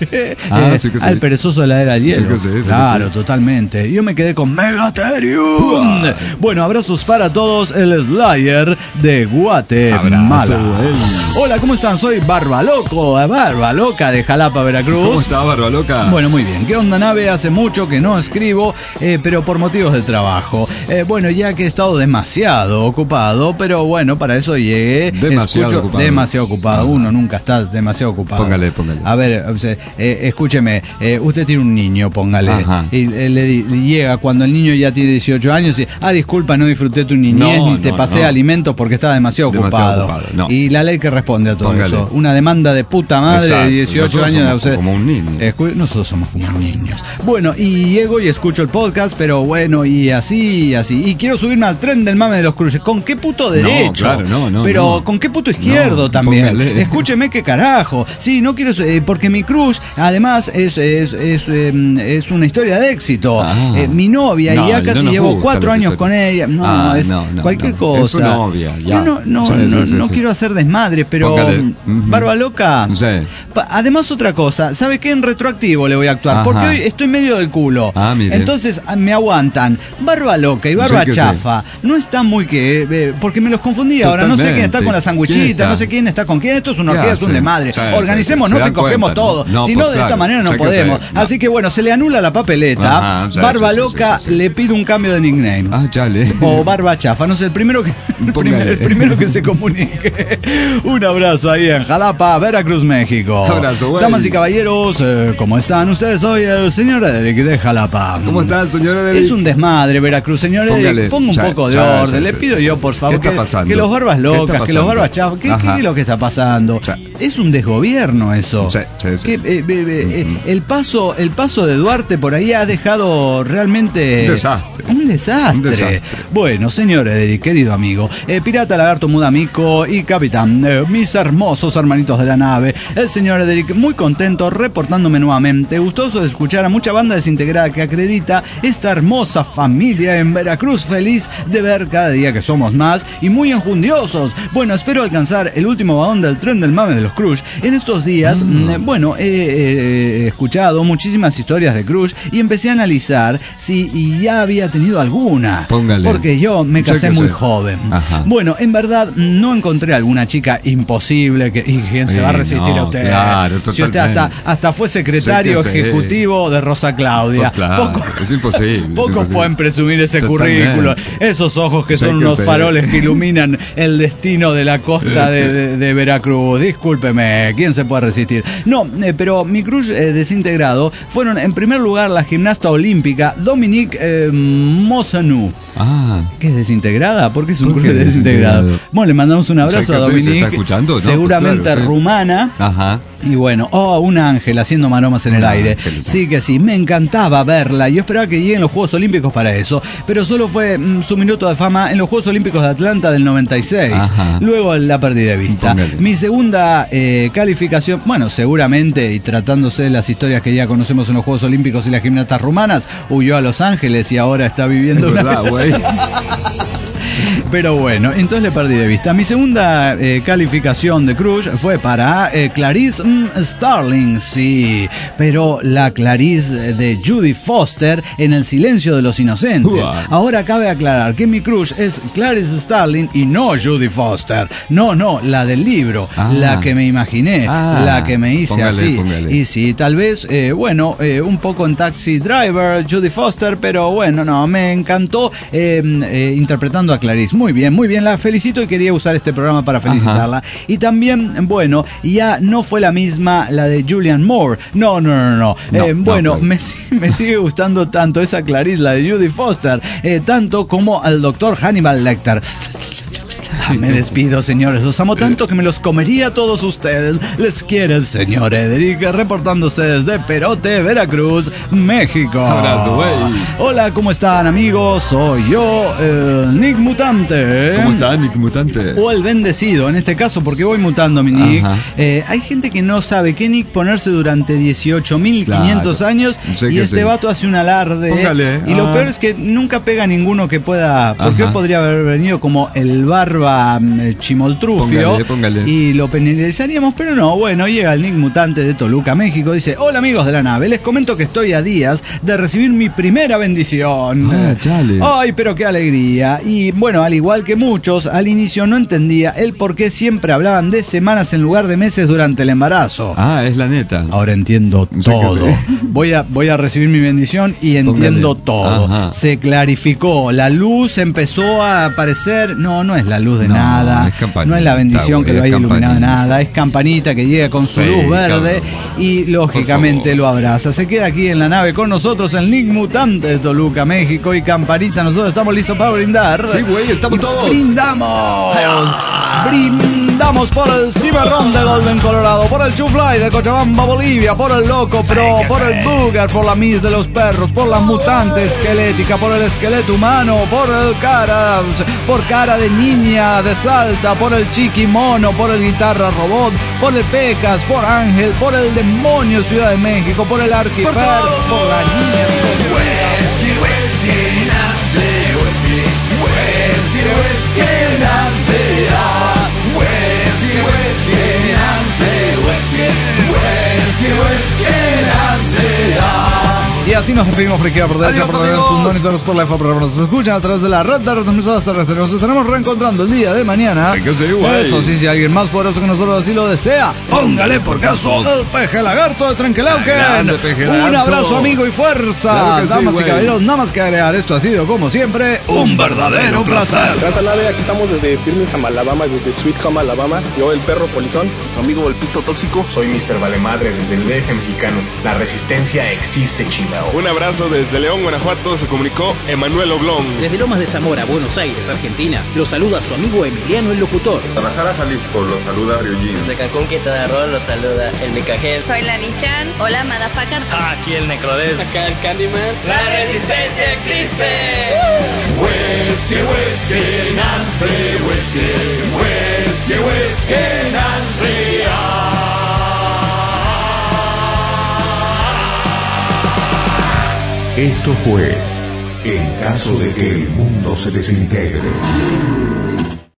Ah, Eh, sí que sí. Al perezoso de la era del hielo. que sí, sí que claro, sí. totalmente. Yo me quedé con Megatherium. Bueno, abrazos para todos. El Slayer de Guatemala. Abrazo, güey. Hola, ¿cómo están? Soy Barbaloco, Barbaloca de Jalapa, Veracruz. ¿Cómo está, Barba Loca? Bueno, muy bien. ¿Qué onda, nave? Hace mucho que no escribo, eh, pero por motivos de trabajo. Eh, bueno, ya que he estado demasiado ocupado, pero bueno, para eso llegué. Demasiado Escucho- ocupado. Demasiado ocupado. Uno nunca está demasiado ocupado. Póngale, póngale. A ver, o sea, eh, escúcheme, eh, usted tiene un niño, póngale. Ajá. Y eh, le, di- le llega cuando el niño ya tiene dieciocho años y, ah, disculpa, no disfruté tu niñez No, ni te no, pasé no. alimentos porque estaba demasiado, Demasiado ocupado. ocupado, no. Y la ley que responde a todo Póngale. eso. Una demanda de puta madre Exacto. de dieciocho Nosotros años. somos o sea, como un niño. escu- nosotros somos como niños. Bueno, y llego y escucho el podcast, pero bueno, y así, y así. Y quiero subirme al tren del mame de los cruces. ¿Con qué puto derecho? claro, no, no, Pero no. ¿con qué puto izquierdo No, también? póngale. Escúcheme qué carajo. Sí, no quiero... eh, porque mi crush, además, es, es, es, em, es una historia de éxito. Ah. Eh, mi novia, No, y ya no casi nos llevo gustan cuatro las años historias. con ella. No, Ah, es no, no, cualquier no. cosa. Es su novia, ya. Yo no, no, Sí, sí, no, sí, no sí. quiero hacer desmadre, pero... Póngale. mm, Ujú. Barba Loca. Sí. Pa- Además, otra cosa, ¿sabe qué? En retroactivo le voy a actuar, Ajá. porque hoy estoy medio del culo. Ah, mire. Entonces ah, me aguantan. Barba Loca y Barba Sí que sí. Chafa no están muy que... eh, porque me los confundí ahora. No sé quién está Totalmente. con la ¿Quién sandwichita, está? no sé quién está con quién. Esto es una ¿Qué orgía, es un hacen? desmadre. Sí, sí, Organicémonos sí, se y dan cogemos cuenta, todo. ¿no? No, Si pues no, de esta claro, manera no sé que podemos. sí, no. Así que bueno, se le anula la papeleta. Ajá, sí, Barba sí, sí, Loca sí, sí. le pido un cambio de nickname. Ah, chale. O Barba Chafa, no sé, el primero que el, primer- Póngale. el primero que se comunique. Un abrazo ahí en Jalapa, Veracruz, México. Abrazo, güey. Damas y caballeros, eh, ¿cómo están ustedes? Soy el señor Ederic de Jalapa. ¿Cómo está, señor Ederic? Es un desmadre, Veracruz, señor Ederic. Póngale. Ponga un Ya, poco de ya, orden. ya, Le ya, pido ya, yo, ya. por favor, ¿Qué está que, pasando? que los barbas ¿Qué está locas, que los pasando? barbas chafas. ¿Qué, Ajá. qué es lo que está pasando? Ya. es un desgobierno eso. Sí, sí, sí. Que, eh, eh, eh, el paso, el paso de Duarte por ahí ha dejado realmente un desastre. Un desastre. Un desastre. Bueno, señor Ederic, querido amigo, eh, Pirata, Lagarto, Mudamico y Capitán, eh, mis hermosos hermanitos de la nave, el señor Ederic, muy contento, reportándome nuevamente, gustoso de escuchar a mucha banda desintegrada que acredita esta hermosa familia en Veracruz, feliz de ver cada día que somos más y muy enjundiosos. Bueno, espero alcanzar el último vagón del tren del mame de los Crush. En estos días, mm. eh, bueno, he eh, escuchado muchísimas historias de Crush y empecé a analizar si y ya había tenido alguna. Póngale. Porque yo me casé Yo muy sé. joven. Ajá. Bueno, en verdad no encontré alguna chica imposible que, y quién se Sí, va a resistir no, a usted. claro, si usted hasta, totalmente. hasta fue secretario Sí que sí. ejecutivo de Rosa Claudia. Pues claro, Poco- es imposible. es Pocos imposible. pueden presumir ese Totalmente. currículo. Esos ojos que Sí son que unos sí. faroles que iluminan el destino de la costa de, de- de Veracruz. Discúlpeme, ¿quién se puede resistir? No, eh, pero mi crush eh, desintegrado fueron en primer lugar la gimnasta olímpica Dominique eh, Mozanou. Ah, ¿Qué es desintegrada? ¿Por qué es un ¿Por crush qué desintegrado? desintegrado? Bueno, le mandamos un No abrazo sé a qué hacer, ¿se Dominique. está escuchando? No, pues seguramente claro, sí. rumana. ajá. Y bueno, oh, un ángel haciendo maromas en el Un aire. ángel. Sí que sí, me encantaba verla. Yo esperaba que lleguen los Juegos Olímpicos para eso, pero solo fue mm, su minuto de fama en los Juegos Olímpicos de Atlanta del noventa y seis. Ajá. Luego la perdí de vista. Póngale. Mi segunda eh, calificación, bueno, seguramente, y tratándose de las historias que ya conocemos en los Juegos Olímpicos y las gimnastas rumanas, huyó a Los Ángeles y ahora está viviendo Es una... verdad, güey. Pero bueno, entonces le perdí de vista. Mi segunda eh, calificación de Crush fue para eh, Clarice mm, Starling, sí, pero la Clarice de Judy Foster en El silencio de los inocentes. Uah. Ahora cabe aclarar que mi Crush es Clarice Starling y no Judy Foster. No, no, la del libro, Ah. la que me imaginé, Ah, la que me hice póngale, así. póngale. Y sí, tal vez, eh, bueno, eh, un poco en Taxi Driver, Judy Foster, pero bueno, no, me encantó eh, eh, interpretando a Clarice. Muy bien, muy bien, la felicito y quería usar este programa para felicitarla. Ajá. Y también, bueno, ya no fue la misma la de Julianne Moore. No, no, no, no. No, Eh, no, bueno, pues. me, si- me sigue gustando tanto esa Clarice, la de Judy Foster, eh, tanto como al doctor Hannibal Lecter. Ah, me despido, señores. Los amo tanto que me los comería a todos ustedes. Les quiere el señor Ederic, reportándose desde Perote, Veracruz, México. Abrazo, güey. Hola, ¿cómo están, amigos? Soy yo, el Nick Mutante. ¿Cómo está, Nick Mutante? O el bendecido, en este caso, porque voy mutando mi nick. Ajá. Eh, hay gente que no sabe qué nick ponerse durante dieciocho mil quinientos Claro. años Sé y que este sí. vato hace un alarde. Póngale. Y lo Ah. peor es que nunca pega ninguno que pueda, porque Ajá. hoy podría haber venido como el barba mm, chimoltrufio Póngale, póngale. y lo penalizaríamos, pero no. Bueno, llega el nick mutante de Toluca, México, dice: hola amigos de la nave, les comento que estoy a días de recibir mi primera bendición. Ah, chale. Ay, pero qué alegría. Y bueno, al igual que muchos, al inicio no entendía el por qué siempre hablaban de semanas en lugar de meses durante el embarazo. Ah, es la neta. Ahora entiendo Sé que todo. sí. Voy a, voy a recibir mi bendición y entiendo Póngale. todo. Ajá. Se clarificó. La luz empezó a aparecer. No, no es la luz de No, nada. es campanita, No es la bendición que güey, lo es haya iluminado campanita. nada. Es campanita que llega con su Sí, luz verde cabrón. y lógicamente Por lo favor. abraza. Se queda aquí en la nave con nosotros el Nick Mutante de Toluca, México, y campanita. Nosotros estamos listos para brindar. Sí, güey, estamos Y todos. ¡Brindamos! Brindamos por el Cimarrón de Golden, Colorado, por el Chufly de Cochabamba, Bolivia, por el Loco Pro, por el Booger, por la Miss de los Perros, por la Mutante Esquelética, por el Esqueleto Humano, por el Cara, por Cara de Niña de Salta, por el Chiqui Mono, por el Guitarra Robot, por el Pecas, por Ángel, por el Demonio Ciudad de México, por el Arquifer, por la Niña Y así nos despedimos por aquí, por Adiós, por amigos. sus monitores por la F por nos escuchan a través de la red de retransmisoras terrestres. Nos estaremos reencontrando el día de mañana. Sí que sí, güey. Eso sí, si alguien más poderoso que nosotros así lo desea, póngale por caso el peje lagarto de Trenquelauquen. Grande peje Un lagarto. abrazo, amigo, y fuerza. Claro que sí, Damas y güey. caballeros, nada más que agregar. Esto ha sido, como siempre, un verdadero placer. Gracias, nave. Aquí estamos desde Birmingham, Alabama, desde Sweet Home, Alabama. Yo, el perro polizón. Su amigo el pisto tóxico. Soy mister Valemadre desde el D F mexicano. La resistencia existe, chingao. Un abrazo desde León, Guanajuato, se comunicó Emanuel Oblón. Desde Lomas de Zamora, Buenos Aires, Argentina, lo saluda su amigo Emiliano el Locutor. Guadalajara, Jalisco, lo saluda Ryujin. Desde Cancún, Quintana Roo, lo saluda el Micajel. Soy la Nichan. Hola, Madafacar. Ah, aquí el Necrodes. Acá el Candyman. ¡La resistencia existe! Whisky, whisky, Nancy, whisky, whisky, whisky, Nancy. Esto fue En caso de que el mundo se desintegre.